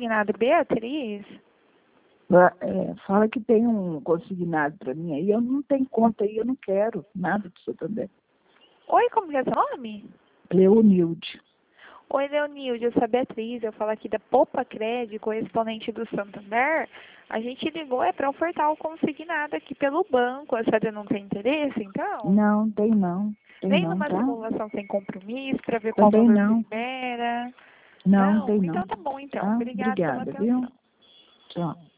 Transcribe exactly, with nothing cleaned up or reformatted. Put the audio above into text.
consignado Beatriz? É, fala que tem um consignado para mim aí. Eu não tenho conta aí, eu não quero nada do Santander. Oi, como que é seu nome? Leonilde. Oi, Leonilde, eu sou a Beatriz, eu falo aqui da Poupa Crédito, correspondente do Santander. A gente ligou é para ofertar o consignado aqui pelo banco. A senhora não tem interesse, então? Não, tem não. Tem Nem não, numa tá? simulação sem compromisso, para ver qual Também valor não. se espera? Não, Não? tem não. Então tá bom, então. Tá? Obrigada pela Obrigada, viu? atenção. Tchau.